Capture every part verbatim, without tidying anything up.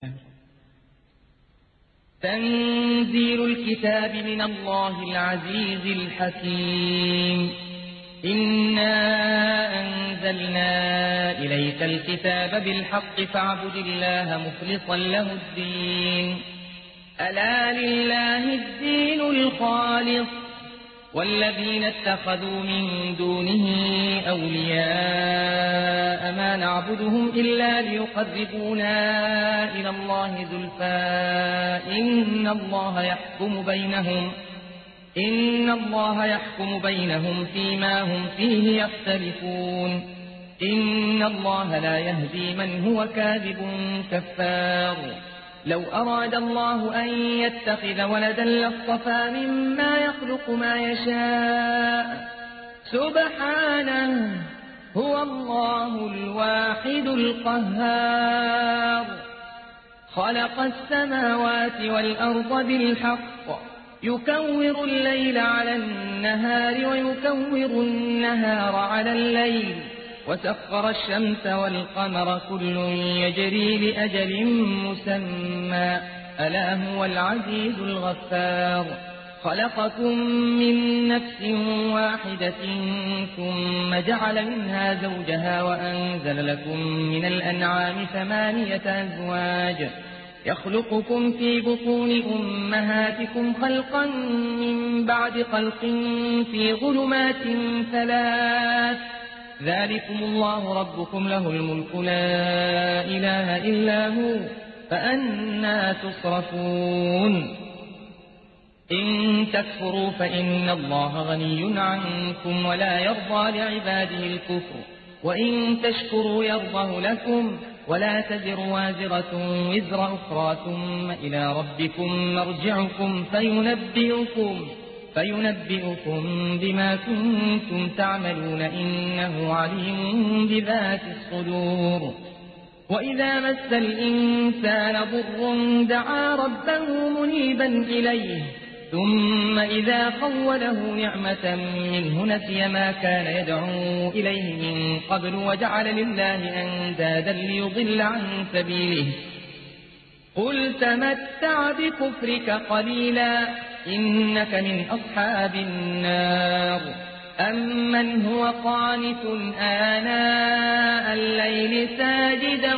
تنزيل الكتاب من الله العزيز الحكيم. إنا أنزلنا إليك الكتاب بالحق فاعبد الله مخلصا له الدين. ألا لله الدين الخالص والذين اتخذوا من دونه أولياء ما نعبدهم إلا ليقربونا إلى الله زلفى إن الله يحكم بينهم إن الله يحكم بينهم فيما هم فيه يختلفون. إن الله لا يهدي من هو كاذب كفار. لو أراد الله أن يتخذ ولدا لاصطفى مما يخلق ما يشاء سبحانه هو الله الواحد القهار. خلق السماوات والأرض بالحق يكور الليل على النهار ويكور النهار على الليل وسخر الشمس والقمر كل يجري لأجل مسمى ألا هو العزيز الغفار. خلقكم من نفس واحدة ثم جعل منها زوجها وأنزل لكم من الأنعام ثمانية أزواج يخلقكم في بطون أمهاتكم خلقا من بعد خلق في ظلمات ثلاث ذلكم الله ربكم له الملك لا إله إلا هو فأنى تصرفون. إن تكفروا فإن الله غني عنكم ولا يرضى لعباده الكفر وإن تشكروا يرضه لكم ولا تزر وازرة وزر أخرى ثم إلى ربكم مرجعكم فينبئكم فينبئكم بما كنتم تعملون إنه عليم بذات الصدور. وإذا مس الإنسان ضر دعا ربه منيبا إليه ثم إذا خوله نعمة منه نسي ما كان يدعو إليه من قبل وجعل لله أندادا ليضل عن سبيله. قل تمتع بكفرك قليلا إنك من أصحاب النار. أمن هو قانت آناء الليل ساجدا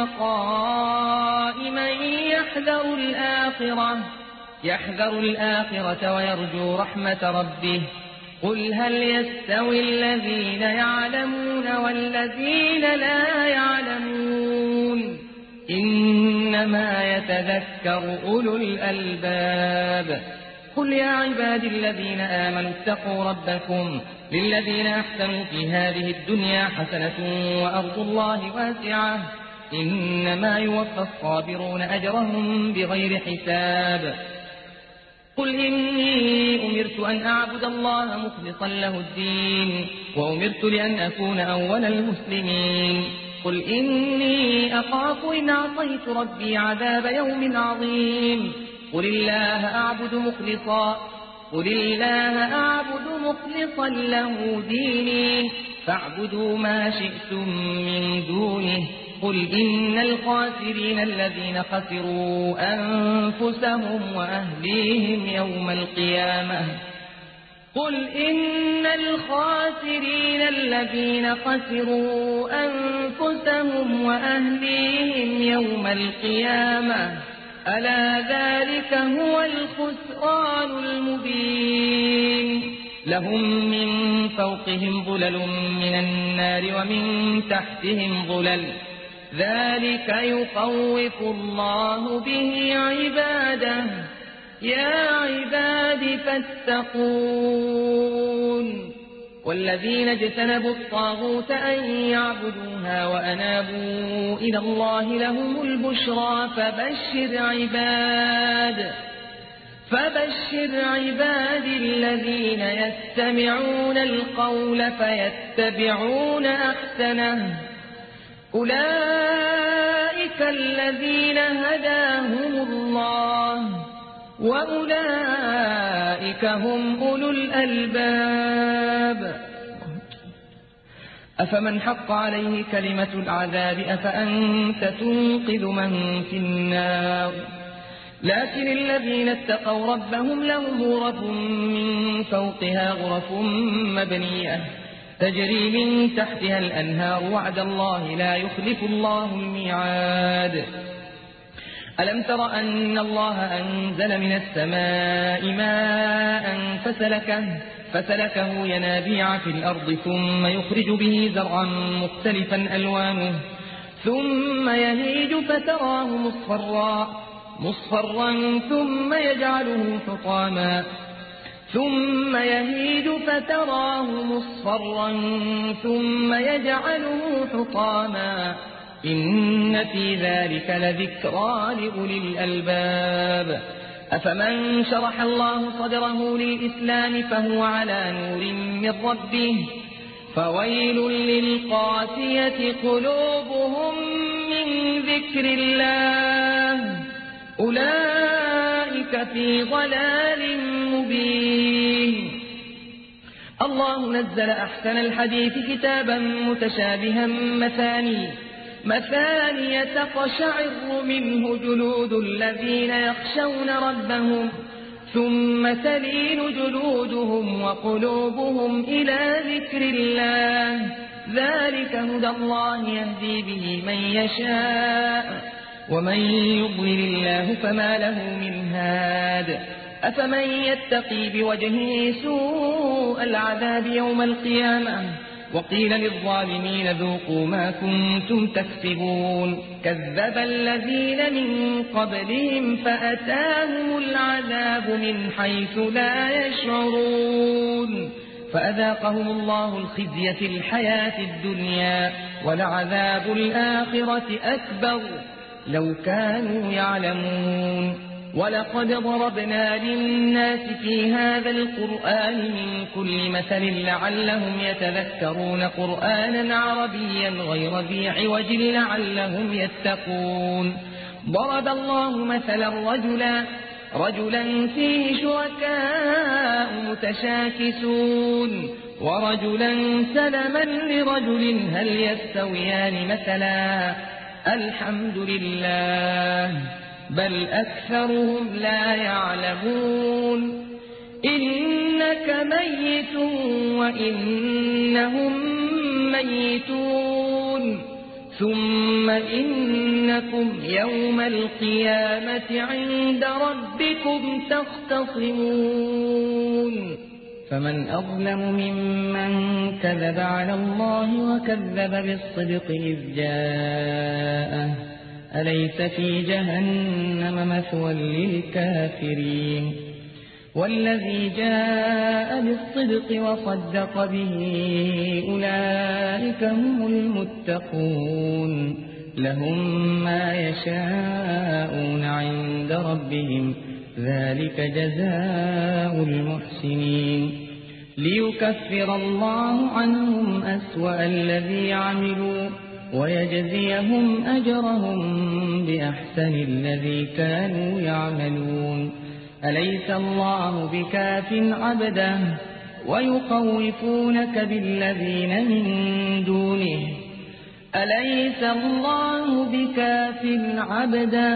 وقائما يحذر الآخرة يحذر الآخرة ويرجو رحمة ربه. قل هل يستوي الذين يعلمون والذين لا يعلمون إنما يتذكر أولو الألباب. قل يا عبادي الذين آمنوا اتقوا ربكم للذين أحسنوا في هذه الدنيا حسنة وأرض الله واسعة إنما يوفى الصابرون أجرهم بغير حساب. قل إني أمرت أن أعبد الله مخلصا له الدين وأمرت لأن أكون أول المسلمين. قل إني أخاف إن عصيت ربي عذاب يوم عظيم. قل الله أعبد مخلصا قل الله أعبد مخلصا له ديني فاعبدوا ما شئتم من دونه. قل إن الخاسرين الذين خسروا أنفسهم وأهليهم يوم القيامة قل إن الخاسرين الذين خسروا أنفسهم وأهليهم يوم القيامة ألا ذلك هو الخسران المبين. لهم من فوقهم ظلل من النار ومن تحتهم ظلل ذلك يخوف الله به عباده يا عباد فاتقون. والذين اجتنبوا الطاغوت أن يعبدوها وأنابوا إلى الله لهم البشرى فبشر عباد فبشر عباد الذين يستمعون القول فيتبعون أحسنه. أولئك الذين هداهم الله وأولئك هم أولو الألباب. أفمن حق عليه كلمة العذاب أفأنت تنقذ من في النار لكن الذين اتقوا ربهم لهم غرف من فوقها غرف مبنية تجري من تحتها الأنهار وعد الله لا يخلف الله الميعاد ألم تر أن الله أنزل من السماء ماء فسلكه, فسلكه ينابيع في الأرض ثم يخرج به زرعا مختلفا ألوانه ثم يهيج فتراه مصفرا مصفرا ثم يجعله حطاما ثم يهيج فتراه مصفرا ثم يجعله حطاما إن في ذلك لذكرى لأولي الألباب أفمن شرح الله صدره للإسلام فهو على نور من ربه فويل للقاسية قلوبهم من ذكر الله أولئك في ضلال مبين الله نزل أحسن الحديث كتابا متشابها مثاني مثاني تقشعر منه جلود الذين يخشون ربهم ثم تلين جلودهم وقلوبهم إلى ذكر الله ذلك هدى الله يهدي به من يشاء ومن يضلل الله فما له من هاد أفمن يتقي بوجهه سوء العذاب يوم القيامة وقيل للظالمين ذوقوا ما كنتم تكسبون كذب الذين من قبلهم فأتاهم العذاب من حيث لا يشعرون فأذاقهم الله الخزي في الحياة الدنيا ولعذاب الآخرة أكبر لو كانوا يعلمون ولقد ضربنا للناس في هذا القرآن من كل مثل لعلهم يتذكرون قرآنا عربيا غير ذي عوج لعلهم يتقون ضرب الله مثلا رجلا رجلا فيه شركاء متشاكسون ورجلا سلما لرجل هل يستويان مثلا الحمد لله بل أكثرهم لا يعلمون إنك ميت وإنهم ميتون ثم إنكم يوم القيامة عند ربكم تختصمون فمن أظلم ممن كذب على الله وكذب بالصدق إذ جاءه أليس في جهنم مثوى للكافرين والذي جاء بالصدق وصدق به أولئك هم المتقون لهم ما يشاءون عند ربهم ذلك جزاء المحسنين ليكفر الله عنهم أسوأ الذي عملوا ويجزيهم أجرهم بأحسن الذي كانوا يعملون أليس الله بكاف عبده ويخوفونك بالذين من دونه أليس الله بكاف عبده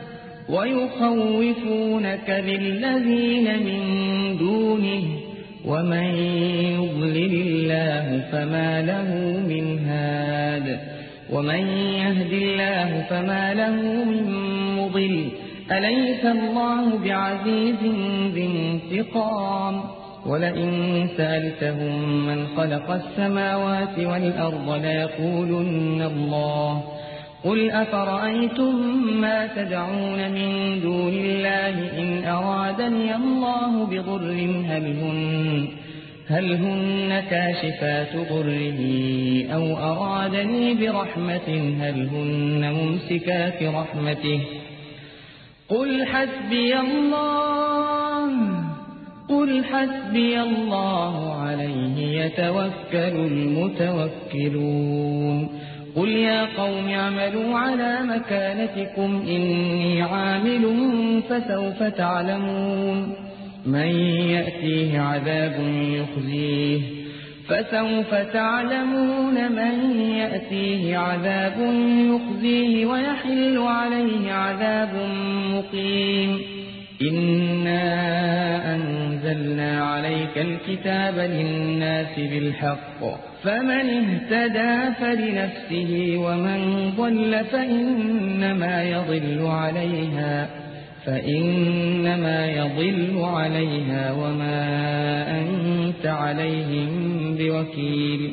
ويخوفونك بالذين من دونه ومن يضلل الله فما له من هاد ومن يهد الله فما له من مضل أليس الله بعزيز ذي انتقام ولئن سألتهم من خلق السماوات والأرض ليقولن الله قل أفرأيتم ما تدعون من دون الله إن أرادني الله بضر هل هن, هل هن كاشفات ضره أو أرادني برحمة هل هن ممسكات رحمته قل حسبي الله قل حسبي الله عليه يتوكل المتوكلون قل يا قوم اعملوا على مكانتكم إني عامل فسوف تعلمون من يأتيه عذاب يخزيه فسوف تعلمون من يأتيه عذاب يخزيه ويحل عليه عذاب مقيم إنا أنزلنا عليك الكتاب للناس بالحق فمن اهتدى فلنفسه ومن ضل فإنما يضل عليها فإنما يضل عليها وما أنت عليهم بوكيل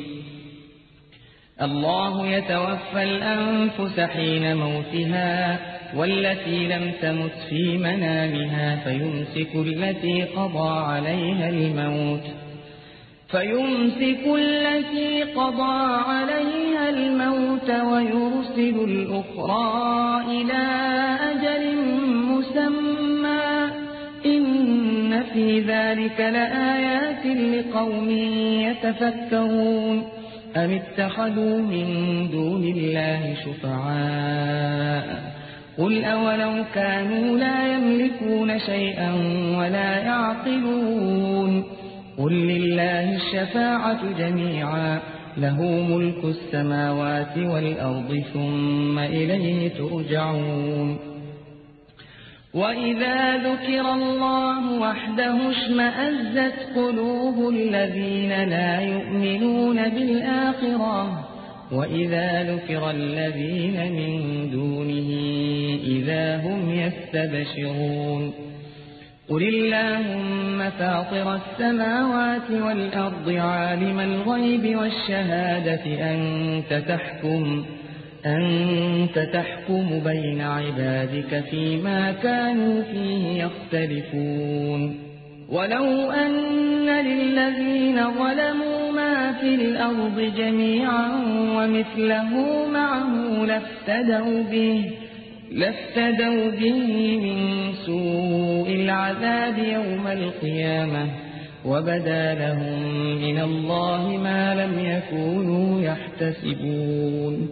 الله يتوفى الأنفس حين موتها والتي لم تمت في منامها فيمسك التي قضى عليها الموت فيمسك التي قضى عليها الموت ويرسل الأخرى إلى أجل مسمى إن في ذلك لآيات لقوم يتفكرون أم اتخذوا من دون الله شفعاء قل أولو كانوا لا يملكون شيئا ولا يعقلون قل لله الشفاعة جميعا له ملك السماوات والأرض ثم إليه ترجعون وإذا ذكر الله وحده اشمأزت قلوب الذين لا يؤمنون بالآخرة وإذا ذكر الذين من دونه إذا هم يستبشرون قل اللهم فاطر السماوات والأرض عالم الغيب والشهادة أنت تحكم أنت تحكم بين عبادك فيما كانوا فيه يختلفون ولو أن للذين ظلموا ما في الأرض جميعا ومثله معه لافتدوا به لافتدوا به من سوء العذاب يوم القيامة وبدا لهم من الله ما لم يكونوا يحتسبون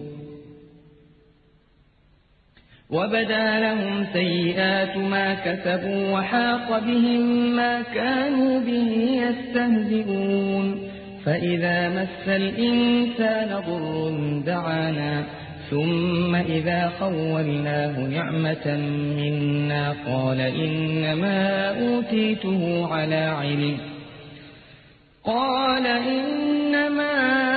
وبدا لهم سيئات ما كسبوا وحاق بهم ما كانوا به يستهزئون فإذا مس الإنسان ضر دعانا ثم إذا خولناه نعمة منا قال إنما أوتيته على علم قال إنما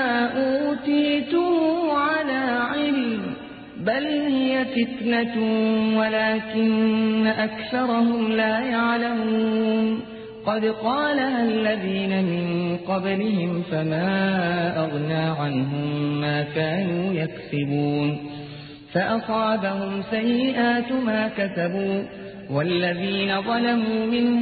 أوتيته على علم بل هي فتنة ولكن أكثرهم لا يعلمون قد قالها الذين من قبلهم فما أغنى عنهم ما كانوا يكسبون فأصابهم سيئات ما كسبوا والذين ظلموا من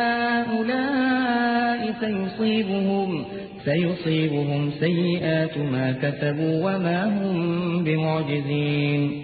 هؤلاء سيصيبهم سيصيبهم سيئات ما كسبوا وما هم بمعجزين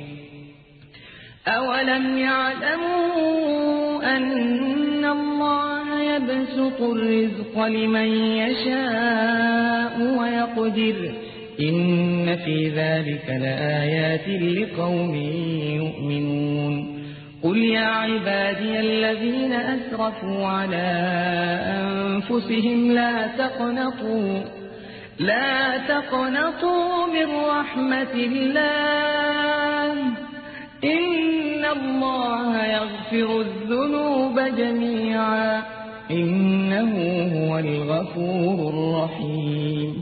أولم يعلموا أن الله يبسط الرزق لمن يشاء ويقدر إن في ذلك لآيات لقوم يؤمنون قل يا عبادي الذين أسرفوا على أنفسهم لا تقنطوا لا تقنطوا من رحمة الله إن الله يغفر الذنوب جميعا إنه هو الغفور الرحيم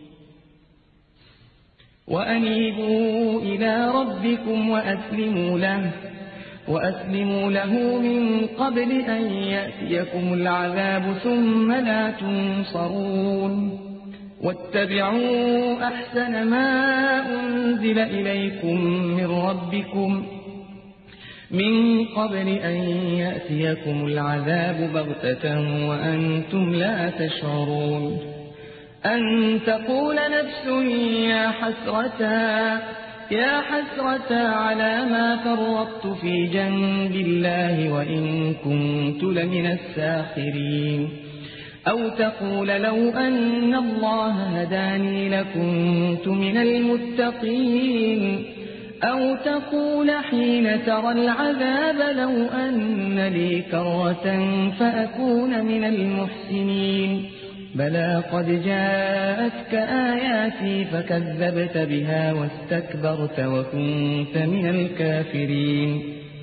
وأنيبوا إلى ربكم وأسلموا له وأسلموا له من قبل أن يأتيكم العذاب ثم لا تنصرون واتبعوا أحسن ما أنزل إليكم من ربكم من قبل أن يأتيكم العذاب بغتة وأنتم لا تشعرون أن تقول نفس يا حسرتا يا حسرتا على ما فرطت في جنب الله وإن كنت لمن الساخرين أو تقول لو أن الله هداني لكنت من المتقين أو تقول حين ترى العذاب لو أن لي كرة فأكون من المحسنين بلى قد جاءتك آياتي فكذبت بها واستكبرت وكنت من الكافرين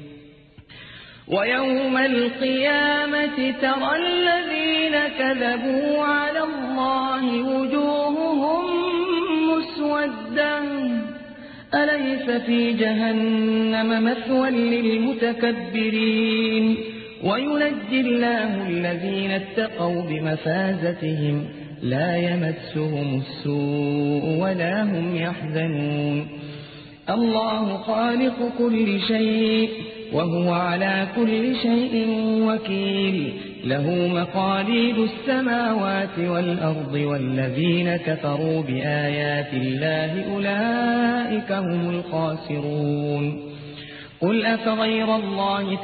ويوم القيامة ترى الذين كذبوا على الله وجوههم مسودة أليس في جهنم مثوى للمتكبرين وينجي الله الذين اتقوا بمفازتهم لا يمسهم السوء ولا هم يحزنون الله خالق كل شيء وهو على كل شيء وكيل له مقاليد السماوات والأرض والذين كفروا بآيات الله أولئك هم الخاسرون قل أفغير الله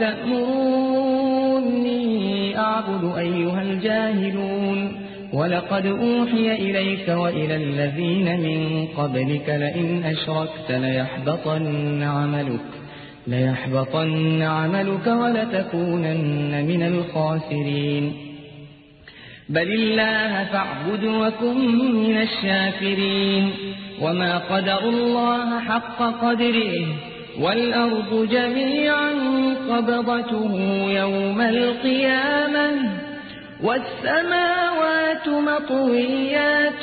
تأمروني أعبد أيها الجاهلون ولقد أوحي إليك وإلى الذين من قبلك لئن أشركت ليحبطن عملك ليحبطن عملك ولتكونن من الخاسرين بل الله فاعبد وكن من الشاكرين وما قدروا الله حق قدره والأرض جميعا قبضته يوم القيامة والسماوات مطويات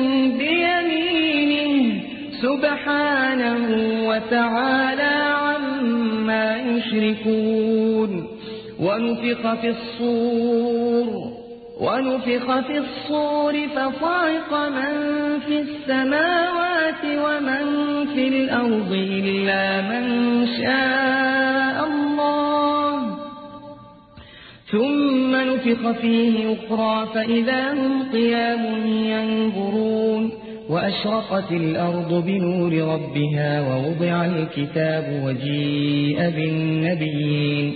بيمينه سبحانه وتعالى عما يشركون ونفخ في الصور ونفخ في الصور فصعق من في السماوات ومن في الأرض إلا من شاء الله ثم نفخ فيه أخرى فإذا هم قيام ينظرون وأشرقت الأرض بنور ربها ووضع الكتاب وجيء بالنبيين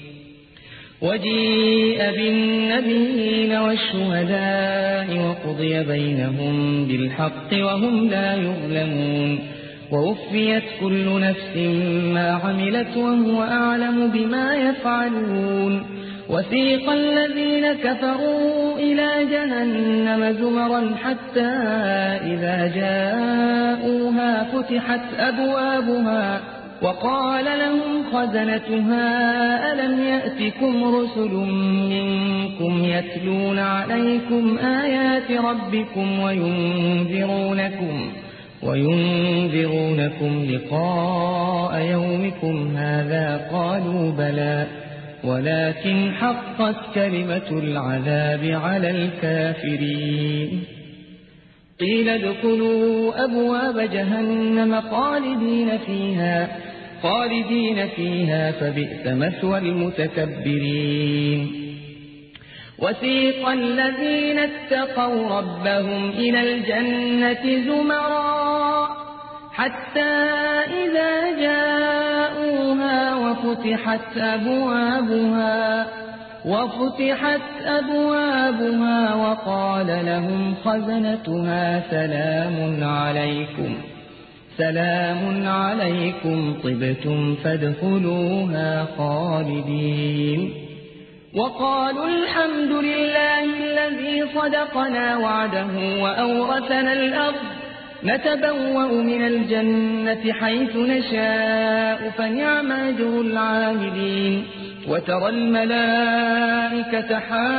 وجيء بالنبيين والشهداء وقضي بينهم بالحق وهم لا يظلمون ووفيت كل نفس ما عملت وهو أعلم بما يفعلون وسيق الذين كفروا إلى جهنم زمرا حتى إذا جاءوها فتحت أبوابها وقال لهم خزنتها ألم يأتكم رسل منكم يتلون عليكم آيات ربكم وينذرونكم وينذرونكم لقاء يومكم هذا قالوا بلى ولكن حقت كلمة العذاب على الكافرين قيل ادخلوا أبواب جهنم خالدين فيها خالدين فيها فبئس مثوى المتكبرين وسيق الذين اتقوا ربهم إلى الجنة زمرا حتى إذا جاءوها وفتحت أبوابها وفتحت أبوابها وقال لهم خزنتها سلام عليكم سلام عليكم طبتم فادخلوها خالدين وقالوا الحمد لله الذي صدقنا وعده وأورثنا الأرض نتبوأ من الجنة حيث نشاء فنعم أجر العاملين وترى الملائكة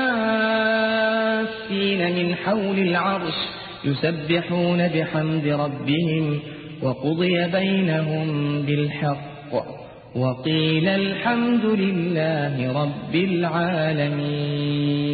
حافين من حول العرش يسبحون بحمد ربهم وقضي بينهم بالحق وقيل الحمد لله رب العالمين.